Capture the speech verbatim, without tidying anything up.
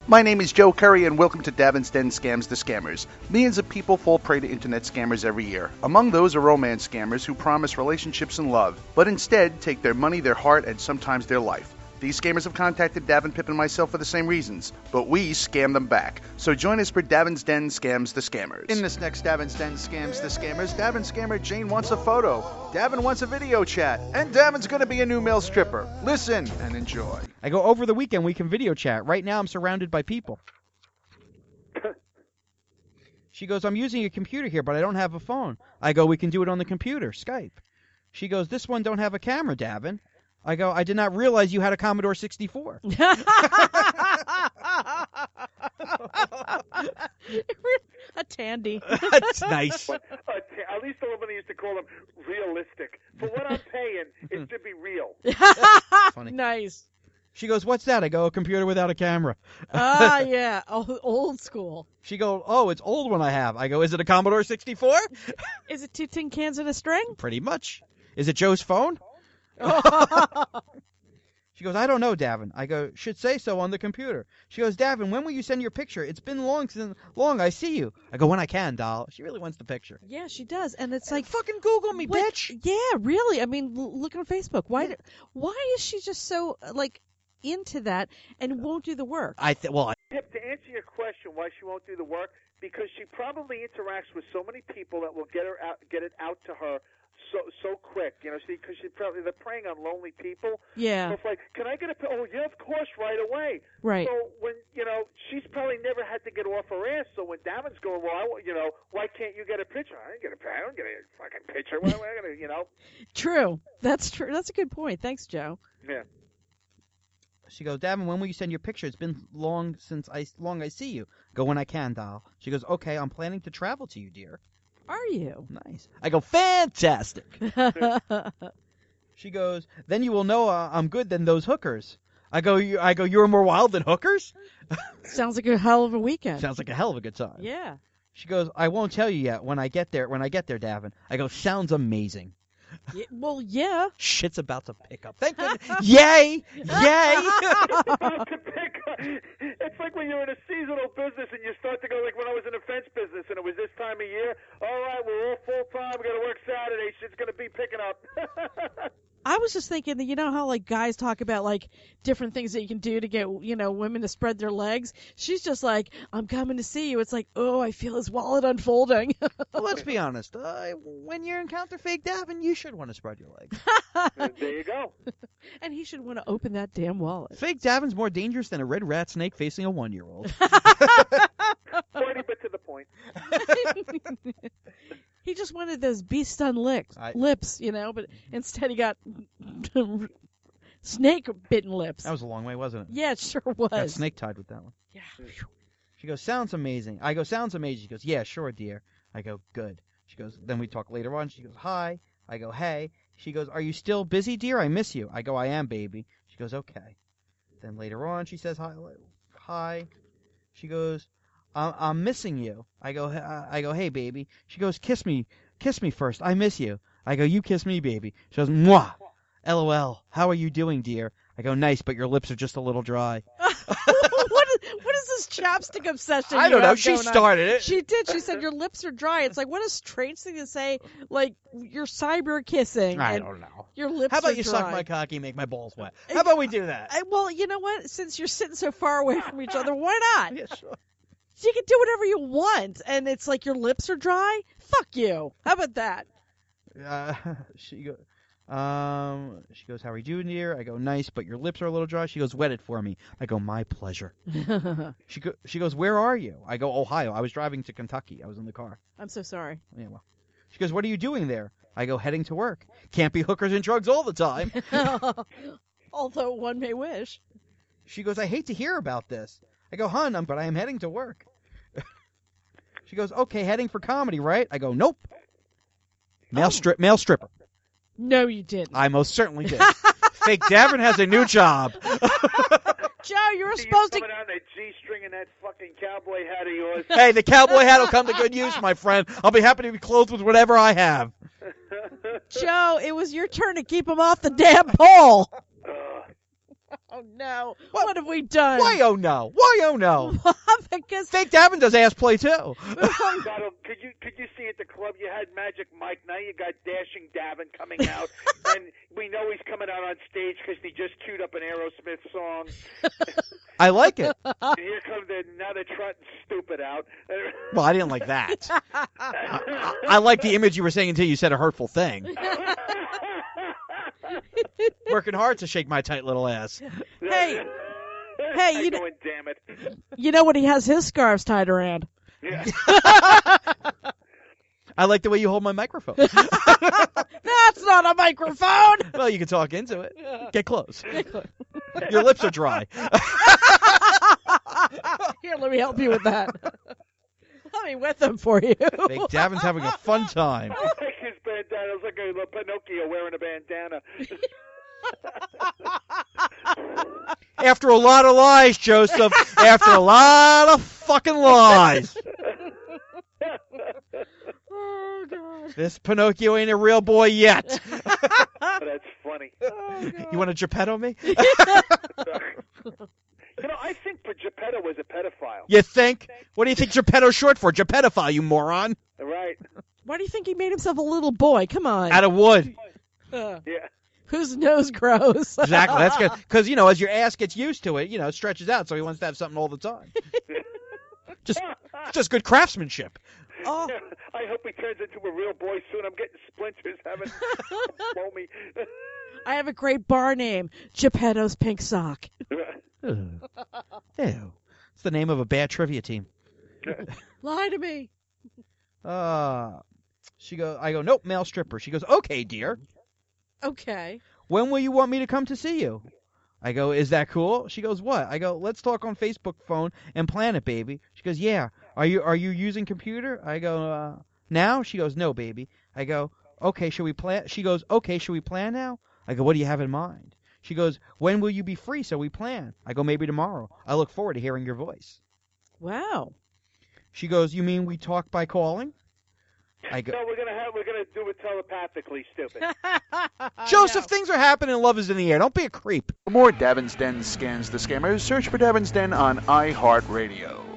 My name is Joe Curry, and welcome to Davin's Den Scams the Scammers. Millions of people fall prey to internet scammers every year. Among those are romance scammers who promise relationships and love, but instead take their money, their heart, and sometimes their life. These scammers have contacted Davin, Pip, and myself for the same reasons, but we scam them back. So join us for Davin's Den Scams the Scammers. In this next Davin's Den Scams the Scammers, Davin scammer Jane wants a photo, Davin wants a video chat, and Davin's going to be a new male stripper. Listen and enjoy. I go, over the weekend we can video chat. Right now I'm surrounded by people. She goes, I'm using a computer here, but I don't have a phone. I go, we can do it on the computer, Skype. She goes, this one don't have a camera, Davin. I go, I did not realize you had a Commodore sixty-four. A Tandy. That's nice. But, uh, t- at least the woman used to call them realistic. For what I'm paying, it should be real. Funny. Nice. She goes, what's that? I go, a computer without a camera. Ah, yeah. Oh, old school. She goes, oh, it's old one I have. I go, is it a Commodore sixty-four? Is it two tin cans and a string? Pretty much. Is it Joe's phone? She goes, I don't know, Davin. I go, should say so on the computer. She goes, Davin, when will you send your picture? It's been long since long I see you. I go, when I can, doll. She really wants the picture. Yeah, she does, and it's like Fucking Google me, what- bitch. Yeah, really. I mean, l- look on Facebook. Why? do- Why is she just so uh, like into that and won't do the work? I th- well, I Pip, to answer your question, why she won't do the work, because she probably interacts with so many people that will get her out, get it out to her so so quick. You know, because she probably they're preying on lonely people. Yeah. So it's like, can I get a? pi- Oh, yeah, of course, right away. Right. So when you know, she's probably never had to get off her ass. So when Davin's going, well, I, wa- you know, why can't you get a picture? I didn't get a. I don't get a fucking picture. Why am I gonna, you know? True. That's true. That's a good point. Thanks, Joe. Yeah. She goes, Davin, when will you send your picture? It's been long since I long I see you. I go, when I can, doll. She goes, okay, I'm planning to travel to you, dear. Are you? Nice. I go, fantastic. She goes, then you will know uh, I'm good than those hookers. I go, you, I go, you're more wild than hookers? Sounds like a hell of a weekend. Sounds like a hell of a good time. Yeah. She goes, I won't tell you yet when I get there. When I get there, Davin. I go, sounds amazing. Yeah, well, yeah. Shit's about to pick up. Thank goodness. Yay! Yay! About to pick up. It's like when you're in a seasonal business and you start to go, like when I was in a fence business and it was this time of year. All right, we're all full time. We got to work Saturday. Shit's gonna be picking up. I was just thinking that, you know how like guys talk about like different things that you can do to get, you know, women to spread their legs. She's just like, I'm coming to see you. It's like, oh, I feel his wallet unfolding. Well, let's be honest. Uh, when you encounter fake Davin, you should want to spread your legs. There you go. And he should want to open that damn wallet. Fake Davin's more dangerous than a red rat snake facing a one-year-old. Forty, but to the point. He just wanted those bee-stung lips, I- lips, you know, but instead he got snake-bitten lips. That was a long way, wasn't it? Yeah, it sure was. Got snake tied with that one. Yeah. She goes, sounds amazing. I go, sounds amazing. She goes, yeah, sure, dear. I go, good. She goes, then we talk later on. She goes, hi. I go, hey. She goes, are you still busy, dear? I miss you. I go, I am, baby. She goes, okay. Then later on, she says, hi. Hi. She goes, I'm, I'm missing you. I go, uh, I go, hey, baby. She goes, kiss me. Kiss me first. I miss you. I go, you kiss me, baby. She goes, mwah. LOL. How are you doing, dear? I go, nice, but your lips are just a little dry. what, is, what is this chapstick obsession? I you don't know. have She going on? started it. She did. She said your lips are dry. It's like, what a strange thing to say. Like you're cyber kissing. I and don't know. Your lips. How about are you dry. suck my cocky and make my balls wet? How about we do that? I, well, you know what? Since you're sitting so far away from each other, why not? Yeah, sure. You can do whatever you want, and it's like your lips are dry. Fuck you. How about that? Uh, she go, um, she goes, how are you doing, dear? I go, nice, but your lips are a little dry. She goes, wet it for me. I go, my pleasure. She go, she goes, where are you? I go, Ohio. I was driving to Kentucky. I was in the car. I'm so sorry. Yeah, well. She goes, what are you doing there? I go, heading to work. Can't be hookers and drugs all the time. Although one may wish. She goes, I hate to hear about this. I go, hun, I'm, but I am heading to work. She goes, okay, heading for comedy, right? I go, nope. Male Oh. strip, male stripper. No, you didn't. I most certainly did. Fake Davin has a new job. Joe, you were See supposed you to. coming out in that G-string and that fucking cowboy hat of yours. Hey, the cowboy hat will come to good use, my friend. I'll be happy to be clothed with whatever I have. Joe, it was your turn to keep him off the damn pole. Ugh. Oh no! What? What, have we done? Why oh no? Why oh no? Because Fake Davin does ass play too. God, could you could you see at the club you had Magic Mike, now you got Dashing Davin coming out, and we know he's coming out on stage because he just queued up an Aerosmith song. I like it. And here comes the now they're trotting Stupid out. Well, I didn't like that. I, I, I like the image you were saying until you said a hurtful thing. Working hard to shake my tight little ass. Hey, hey, you know, going, damn it. you know what? He has his scarves tied around. Yeah. I like the way you hold my microphone. That's not a microphone. Well, you can talk into it. Get close. Your lips are dry. Here, let me help you with that. Let me wet them for you. Fake Davin's having a fun time. I like his bandana. It's like a little Pinocchio wearing a bandana. After a lot of lies, Joseph. After a lot of fucking lies. Oh, God. This Pinocchio ain't a real boy yet. That's funny. Oh, God. You want to Geppetto me? You know, I think Geppetto was a pedophile. You think? What do you think Geppetto's short for? Geppettophile, you moron. Right. Why do you think he made himself a little boy? Come on. Out of wood. Uh, Yeah. whose nose grows? Exactly. That's good. Because, you know, as your ass gets used to it, you know, it stretches out, so he wants to have something all the time. Just just good craftsmanship. Oh, I hope he turns into a real boy soon. I'm getting splinters having blow me. I have a great bar name, Geppetto's Pink Sock. Ew. Ew. It's the name of a bad trivia team. Lie to me. Uh, she goes, I go, nope, male stripper. She goes, okay, dear. Okay. When will you want me to come to see you? I go, is that cool? She goes, what? I go, let's talk on Facebook phone and plan it, baby. She goes, yeah. Are you are you using computer? I go, uh, now? She goes, no, baby. I go, okay, should we plan? She goes, okay, should we plan now? I go, what do you have in mind? She goes, when will you be free so we plan? I go, maybe tomorrow. I look forward to hearing your voice. Wow. She goes, you mean we talk by calling? I go, No, we're gonna have we're gonna do it telepathically, stupid. Joseph, things are happening. Love is in the air. Don't be a creep. For more Davin's Den Scans the Scammers, search for Davin's Den on iHeartRadio.